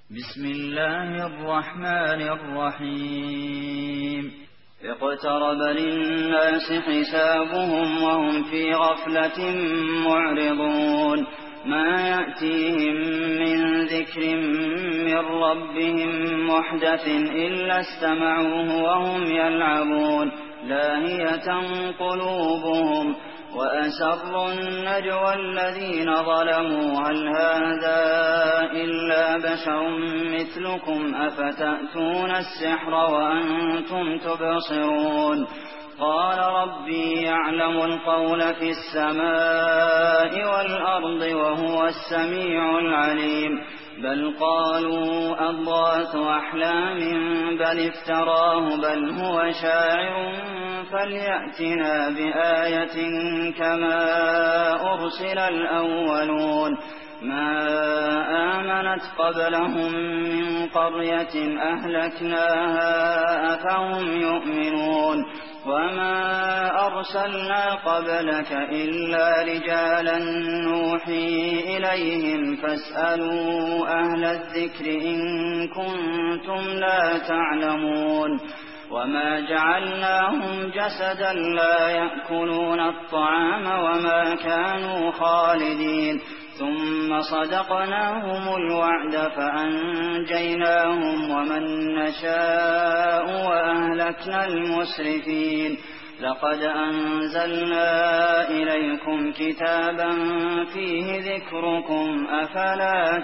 بسم الله الرحمن الرحيم اقترب للناس حسابهم وهم في غفلة معرضون ما يأتيهم من ذكر من ربهم محدث إلا استمعوه وهم يلعبون لاهية قلوبهم وأسروا النجوى الذين ظلموا هل هذا إلا بشر مثلكم أفتأتون السحر وأنتم تبصرون قال ربي يعلم القول في السماء والأرض وهو السميع العليم بل قالوا أضغاث أحلام بل افتراه بل هو شاعر فليأتنا بآية كما أرسل الأولون ما آمنت قبلهم من قرية أهلكناها أفهم يؤمنون وما أرسلنا قبلك إلا رجالا نوحي إليهم فاسألوا أهل الذكر إن كنتم لا تعلمون وما جعلناهم جسدا لا يأكلون الطعام وما كانوا خالدين ثم صدقناهم الوعد فأنجيناهم ومن نشاء وأهلكنا المسرفين لقد أنزلنا إليكم كتابا فيه ذكركم أفلا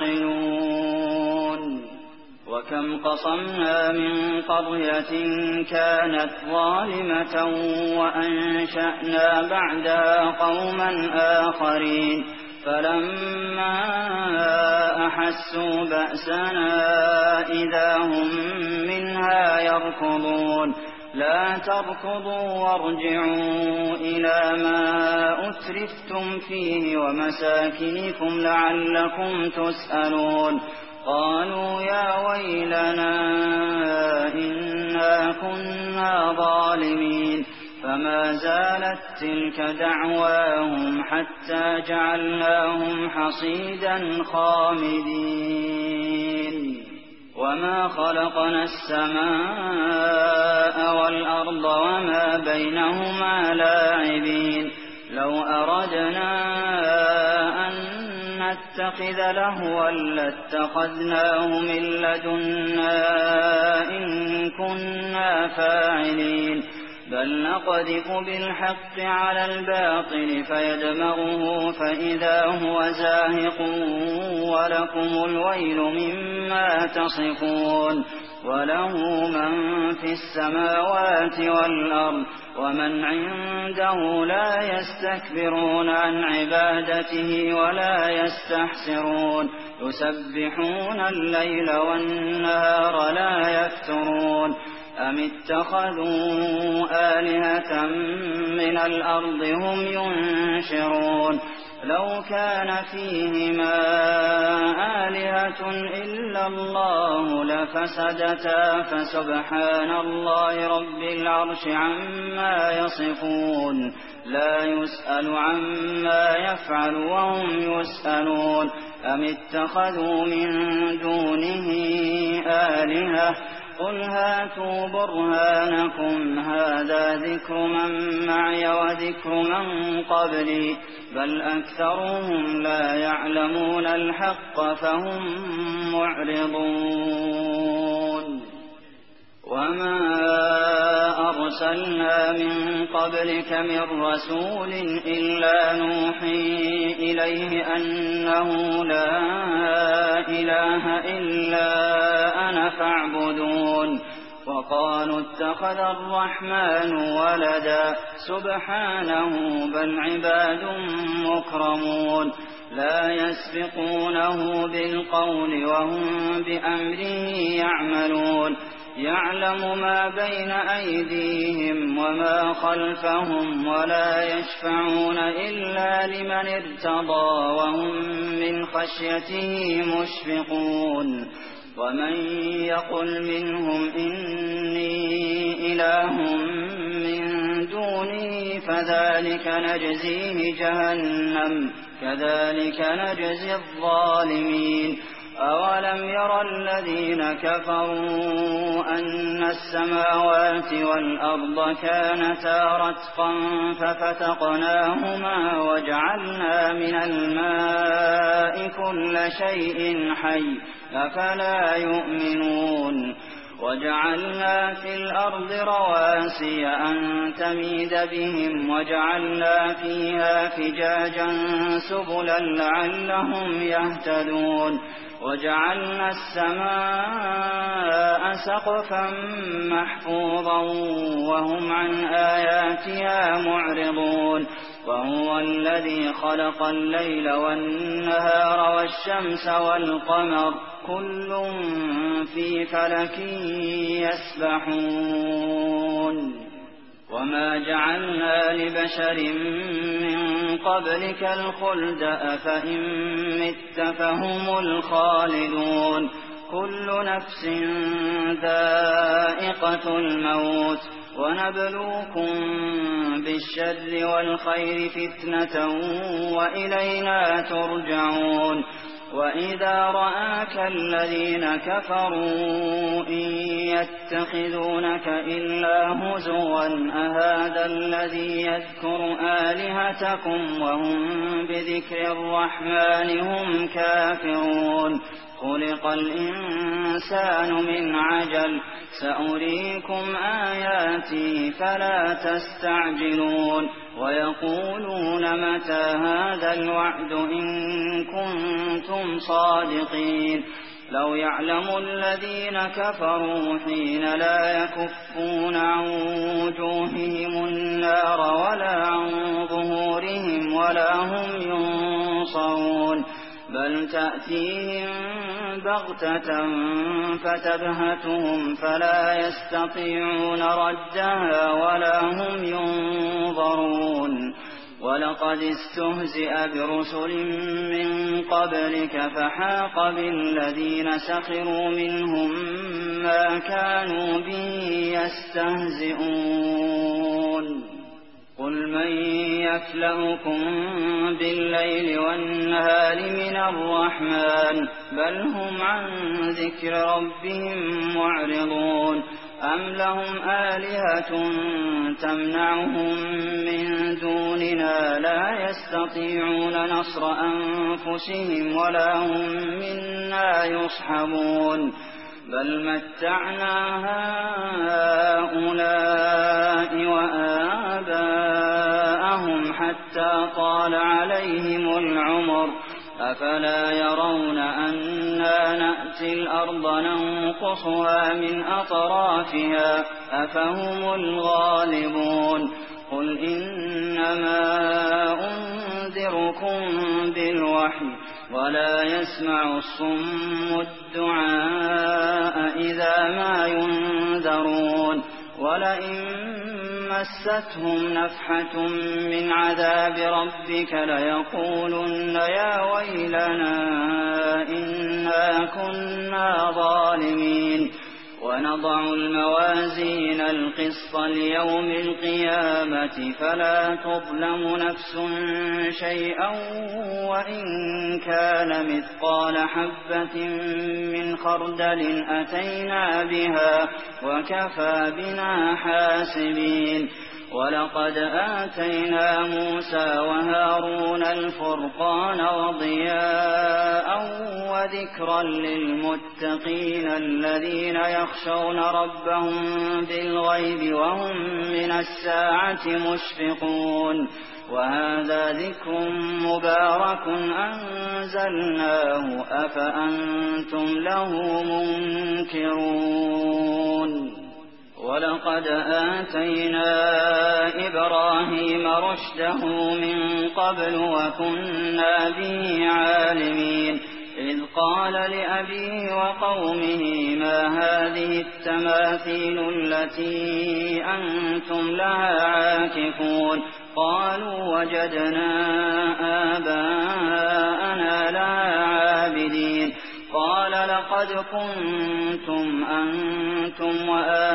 تعقلون وكم قصمنا من قرية كانت ظالمة وأنشأنا بعدها قوما آخرين فلما أحسوا بأسنا إذا هم منها يركضون لا تركضوا وارجعوا إلى ما أترفتم فيه ومساكنكم لعلكم تسألون قالوا يا ويلنا إنا كنا ظالمين فما زالت تلك دعواهم حتى جعلناهم حصيدا خامدين وما خلقنا السماء والأرض وما بينهما لاعبين لو أردنا أن نتخذ لهوا لاتخذناه من لدنا إن كنا فاعلين بل نقذف بالحق على الباطل فيدمغه فإذا هو زاهق ولكم الويل مما تصفون وله من في السماوات والأرض ومن عنده لا يستكبرون عن عبادته ولا يستحسرون يسبحون الليل والنهار لا يفترون أم اتخذوا آلهة من الأرض هم ينشرون لو كان فيهما آلهة إلا الله لفسدتا فسبحان الله رب العرش عما يصفون لا يسأل عما يفعل وهم يسألون أم اتخذوا من دونه آلهة قل هاتوا برهانكم هذا ذكر من معي وذكر من قبلي بل أكثرهم لا يعلمون الحق فهم معرضون وما أرسلنا من قبلك من رسول إلا نوحي إليه أنه لا إله إلا أنا فاعبدون وقالوا اتخذ الرحمن ولدا سبحانه بل عباد مكرمون لا يسبقونه بالقول وهم بأمره يعملون يعلم ما بين أيديهم وما خلفهم ولا يشفعون إلا لمن ارتضى وهم من خشيته مشفقون ومن يقل منهم إني إله من دونه فذلك نجزيه جهنم كذلك نجزي الظالمين أَوَلَمْ يَرَ الَّذِينَ كَفَرُوا أَنَّ السَّمَاوَاتِ وَالْأَرْضَ كَانَتَا رَتْقًا فَفَتَقْنَاهُمَا وَجَعَلْنَا مِنَ الْمَاءِ كُلَّ شَيْءٍ حَيٍّ ۖ أَفَلَا يُؤْمِنُونَ وَجَعَلْنَا فِي الْأَرْضِ رَوَاسِيَ أَن تَمِيدَ بِهِمْ وَجَعَلْنَا فِيهَا فِجَاجًا سُبُلًا لَّعَلَّهُمْ يَهْتَدُونَ وَجَعَلْنَا السَّمَاءَ سَقْفًا مَّحْفُوظًا وَهُمْ عَنْ آيَاتِهَا مُعْرِضُونَ وَهُوَ الَّذِي خَلَقَ اللَّيْلَ وَالنَّهَارَ وَالشَّمْسَ وَالْقَمَرَ كُلٌّ فِي فَلَكٍ يَسْبَحُونَ وَمَا جَعَلْنَا لِبَشَرٍ مِّن قَبْلِكَ الْخُلْدَ أَفَإِن مِّتَّ فَهُمُ الْخَالِدُونَ كُلُّ نَفْسٍ ذَائِقَةُ الْمَوْتِ وَنَبْلُوكُم بِالشَّرِّ وَالْخَيْرِ فِتْنَةً وَإِلَيْنَا تُرْجَعُونَ وَإِذَا رَآكَ الَّذِينَ كَفَرُوا إِن يَتَّخِذُونَكَ إِلَّا هُزُوًا أَهَٰذَا الَّذِي يَذْكُرُ آلِهَتَكُمْ وَهُم بِذِكْرِ الرَّحْمَٰنِ هُمْ كَافِرُونَ خُلِقَ الْإِنسَانُ مِنْ عَجَلٍ ۚ سَأُرِيكُمْ آيَاتِي فَلَا تَسْتَعْجِلُونَ وَيَقُولُونَ مَتَىٰ هَٰذَا الْوَعْدُ إِن كُنتُمْ صَادِقِينَ لَوْ يَعْلَمُ الَّذِينَ كَفَرُوا حِينَ لَا يَكُفُّونَ عَن وُجُوهِهِمُ النَّارَ وَلَا عَن ظُهُورِهِمْ وَلَا هُمْ يُنصَرُونَ بَلْ تَأْتِيهِم بَغْتَةً فَتَبْهَتُهُمْ فَلَا يَسْتَطِيعُونَ رَدَّهَا وَلَا هُمْ يُنظَرُونَ وَلَقَدِ اسْتُهْزِئَ بِرُسُلٍ مِّن قَبْلِكَ فَحَاقَ بِالَّذِينَ سَخِرُوا مِنْهُم مَّا كَانُوا بِهِ يَسْتَهْزِئُونَ قُلْ مَن يَكْلَؤُكُم بِاللَّيْلِ وَالنَّهَارِ مِنَ الرَّحْمَٰنِ بَلْ هُمْ عَن ذِكْرِ رَبِّهِم مُّعْرِضُونَ أَمْ لَهُمْ آلِهَةٌ تَمْنَعُهُم مِّن دُونِنَا لَا يَسْتَطِيعُونَ نَصْرَ أَنفُسِهِمْ وَلَا هُم مِّنَّا يُصْحَبُونَ بَلْ مَتَّعْنَا هَٰؤُلَاءِ وَآبَاءَهُمْ حَتَّىٰ طَالَ عَلَيْهِمُ الْعُمُرُ أَفَلَا يَرَوْنَ أَنَّا نَأْتِي الْأَرْضَ نَنقُصُهَا مِنْ أَطْرَافِهَا أَفَهُمُ الْغَالِبُونَ قُلْ إِنَّمَا أُنذِرُكُم بِالْوَحْيِ وَلَا يَسْمَعُ الصُّمُّ الدُّعَاءَ إِذَا مَا يُنذَرُونَ وَلَئِن مَّسَّتْهُمْ نَفْحَةٌ مِّنْ عَذَابِ رَبِّكَ لَيَقُولُنَّ يَا وَيْلَنَا إِنَّا كُنَّا ظَالِمِينَ وَنَضَعُ الْمَوَازِينَ الْقِسْطَ لِيَوْمِ الْقِيَامَةِ فَلَا تُظْلَمُ نَفْسٌ شَيْئًا وَإِن كَانَ مِثْقَالَ حَبَّةٍ مِّنْ خَرْدَلٍ أَتَيْنَا بِهَا وَكَفَىٰ بِنَا حَاسِبِينَ وَلَقَدْ آتَيْنَا مُوسَىٰ وَهَارُونَ الْفُرْقَانَ وَضِيَاءً وَذِكْرًا لِّلْمُتَّقِينَ الَّذِينَ يَخْشَوْنَ رَبَّهُم بِالْغَيْبِ وَهُم مِّنَ السَّاعَةِ مُشْفِقُونَ وَهَٰذَا ذِكْرٌ مُّبَارَكٌ أَنزَلْنَاهُ أَفَأَنتُمْ لَهُ مُنكِرُونَ وَلَقَدْ آتَيْنَا إِبْرَاهِيمَ رُشْدَهُ مِن قَبْلُ وَكُنَّا بِهِ عَالِمِينَ إِذْ قَالَ لِأَبِيهِ وَقَوْمِهِ مَا هَٰذِهِ التَّمَاثِيلُ الَّتِي أَنتُمْ لَهَا عَاكِفُونَ قَالُوا وَجَدْنَا آبَاءَنَا لَهَا عَابِدِينَ قال لقد كنتم أنتم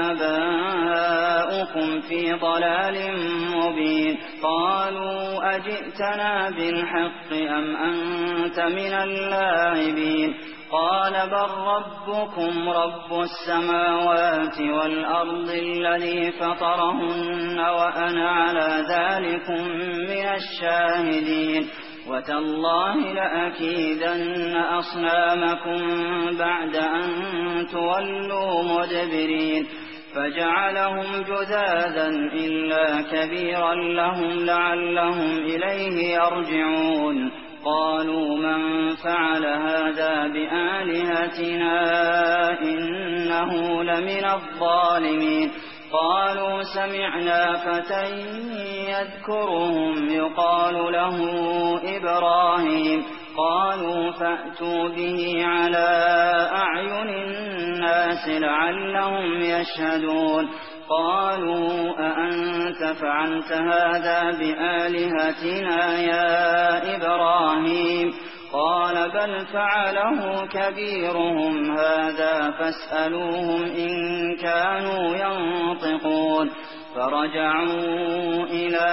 وآباؤكم في ضلال مبين قالوا أجئتنا بالحق أم أنت من اللاعبين قال بل ربكم رب السماوات والأرض الذي فطرهن وأنا على ذلكم من الشاهدين وتالله لأكيدن أصنامكم بعد أن تولوا مدبرين فجعلهم جذاذا إلا كبيرا لهم لعلهم إليه يرجعون قالوا من فعل هذا بآلهتنا إنه لمن الظالمين قالوا سمعنا فتى يذكرهم يقال له إبراهيم قالوا فأتوا به على أعين الناس لعلهم يشهدون قالوا أأنت فعلت هذا بآلهتنا يا إبراهيم قال بل فعله كبيرهم هذا فاسألوهم إن كانوا ينطقون فرجعوا إلى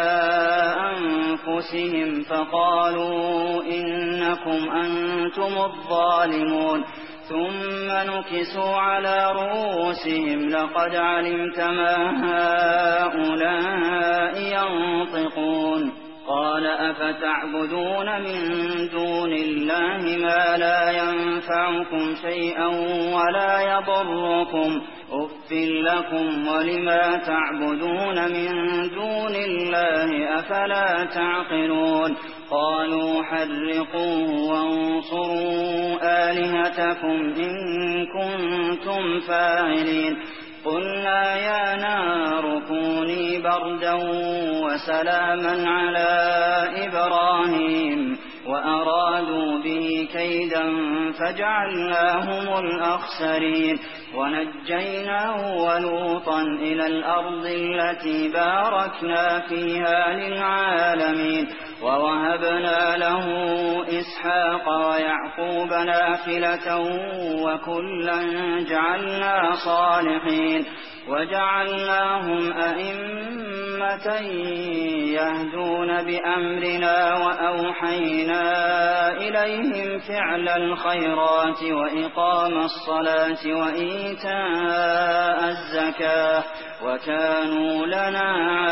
أنفسهم فقالوا إنكم أنتم الظالمون ثم نكسوا على رؤوسهم لقد علمت ما هؤلاء ينطقون قال أفتعبدون من دون الله ما لا ينفعكم شيئا ولا يضركم أف لكم ولما تعبدون من دون الله أفلا تعقلون قالوا حرقوه وانصروا آلهتكم إن كنتم فاعلين قلنا يا نار كوني بردا وسلاما على إبراهيم وأرادوا به كيدا فجعلناهم الأخسرين ونجيناه ولوطا إلى الأرض التي باركنا فيها للعالمين ووهبنا له إسحاق ويعقوب نافلة وكلا جعلنا صالحين وجعلناهم أئمة يهدون بأمرنا وأوحينا إليهم فعل الخيرات وإقام الصلاة وإيتاء الزكاة وكانوا لنا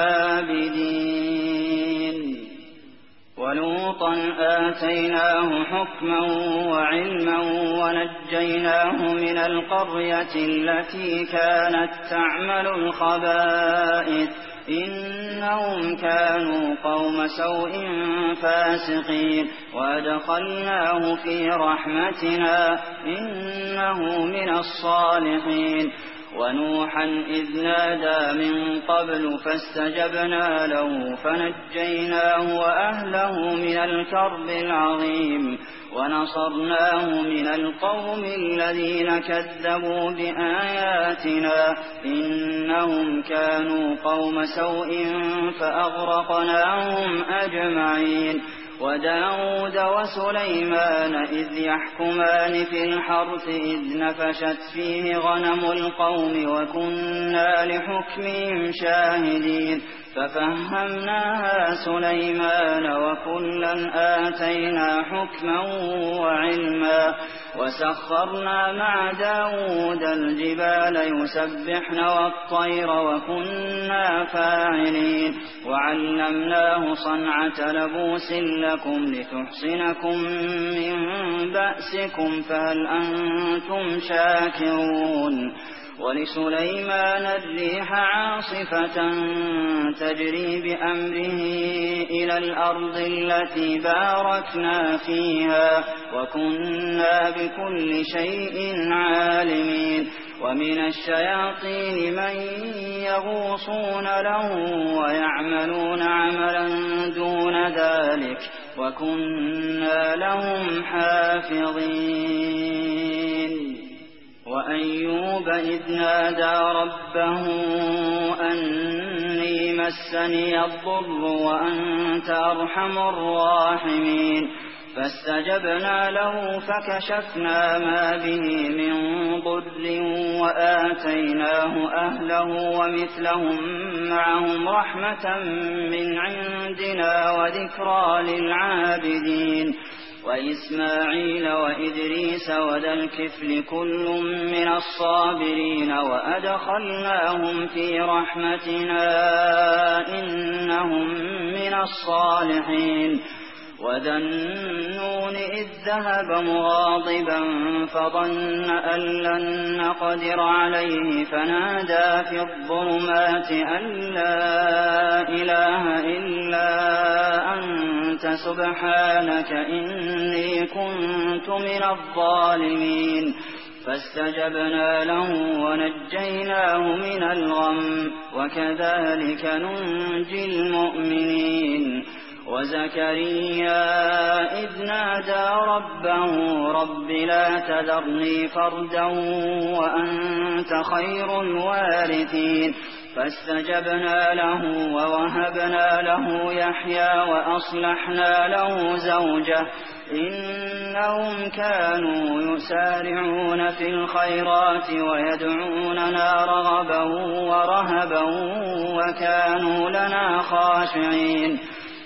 عابدين ولوطا آتيناه حكما وعلما ونجيناه من القرية التي كانت تعمل الخبائث إنهم كانوا قوم سوء فاسقين وأدخلناه في رحمتنا إنه من الصالحين ونوحا إذ نادى من قبل فاستجبنا له فنجيناه وأهله من الكرب العظيم ونصرناه من القوم الذين كذبوا بآياتنا إنهم كانوا قوم سوء فأغرقناهم أجمعين وداود وسليمان إذ يحكمان في الحرث إذ نفشت فيه غنم القوم وكنا لحكمهم شاهدين ففهمناها سليمان وكلا آتينا حكما وعلما وسخرنا مع داود الجبال يسبحن والطير وكنا فاعلين وعلمناه صنعة لبوس لكم لتحصنكم من بأسكم فهل أنتم شاكرون ولسليمان الريح عاصفة تجري بأمره إلى الأرض التي باركنا فيها وكنا بكل شيء عالمين ومن الشياطين من يغوصون له ويعملون عملا دون ذلك وكنا لهم حافظين وأيوب إذ نادى ربه أني مسني الضر وأنت أرحم الراحمين فاستجبنا له فكشفنا ما به من ضر وآتيناه أهله ومثلهم معهم رحمة من عندنا وذكرى للعابدين وإسماعيل وإدريس وذا الكفل كل من الصابرين وأدخلناهم في رحمتنا إنهم من الصالحين وذا النون إذ ذهب مغاضبا فظن أن لن نقدر عليه فنادى في الظلمات أن لا إله إلا أنت سبحانك إني كنت من الظالمين فاستجبنا له ونجيناه من الغم وكذلك ننجي المؤمنين وزكريا إذ نادى ربه رب لا تذرني فردا وأنت خير الوارثين فاستجبنا له ووهبنا له يحيى وأصلحنا له زوجه إنهم كانوا يسارعون في الخيرات ويدعوننا رغبا ورهبا وكانوا لنا خاشعين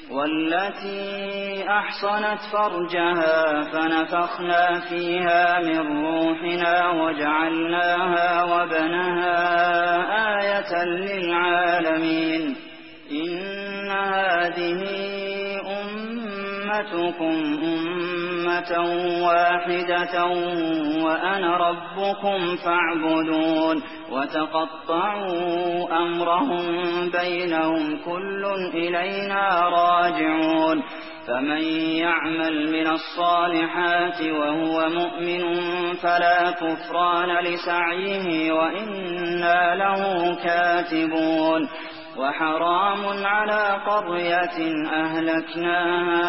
والتي أحصنت فرجها فنفخنا فيها من روحنا وجعلناها وبنها آية للعالمين إن هذه أمتكم أمة واحدة وأنا ربكم فاعبدون وتقطعوا أمرهم بينهم كل إلينا راجعون فمن يعمل من الصالحات وهو مؤمن فلا كفران لسعيه وإنا له كاتبون وحرام على قرية أهلكناها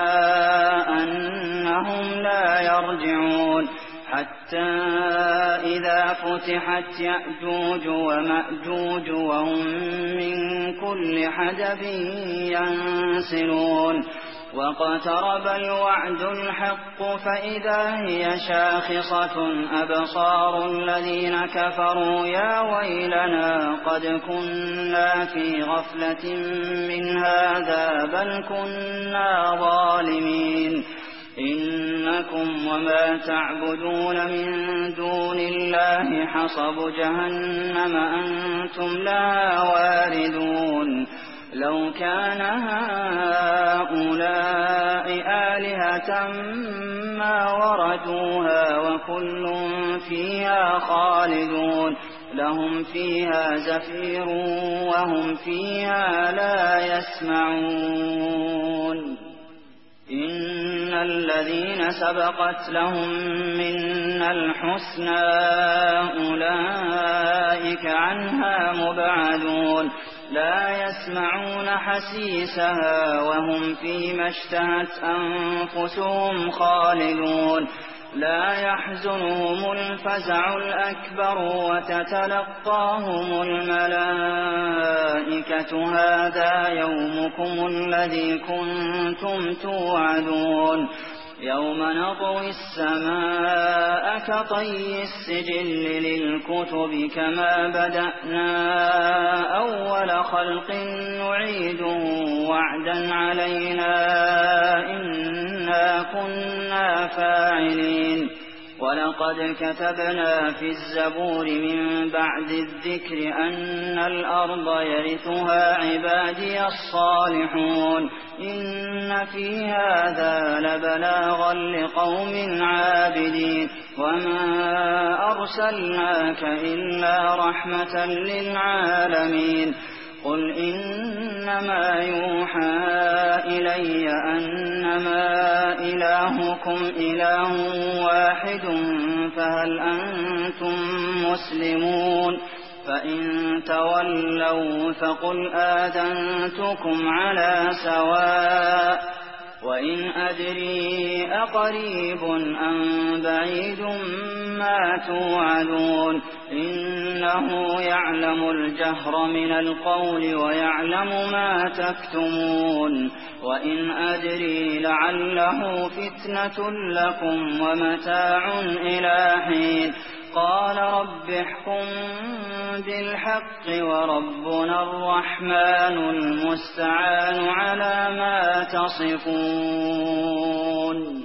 أنهم لا يرجعون حتى إذا فتحت يأجوج ومأجوج وهم من كل حدب ينسلون واقترب الوعد الحق فإذا هي شاخصة أبصار الذين كفروا يا ويلنا قد كنا في غفلة من هذا بل كنا ظالمين إنكم وما تعبدون من دون الله حصب جهنم أنتم لها واردون لو كان هؤلاء آلهة ما وردوها وكل فيها خالدون لهم فيها زفير وهم فيها لا يسمعون إن الذين سبقت لهم منا الحسنى أولئك عنها مبعدون لا يسمعون حسيسها وهم فيما اشتهت أنفسهم خالدون لا يحزنهم الفزع الأكبر وتتلقاهم الملائكة هذا يومكم الذي كنتم توعدون يوم نطوي السماء كطي السجل للكتب كما بدأنا أول خلق نعيده وعدا علينا إنا كنا فاعلين ولقد كتبنا في الزبور من بعد الذكر أن الأرض يرثها عبادي الصالحون إن في هذا لبلاغا لقوم عابدين وما أرسلناك إلا رحمة للعالمين قل إنما يوحى إلي أنما إلهكم إله واحد فهل أنتم مسلمون فإن تولوا فقل آذنتكم على سواء وإن أدري أقريب أم بعيد ما توعدون إنه يعلم الجهر من القول ويعلم ما تكتمون وإن أدري لعله فتنة لكم ومتاع إلى حين قال رب احكم بالحق وربنا الرحمن المستعان على ما تصفون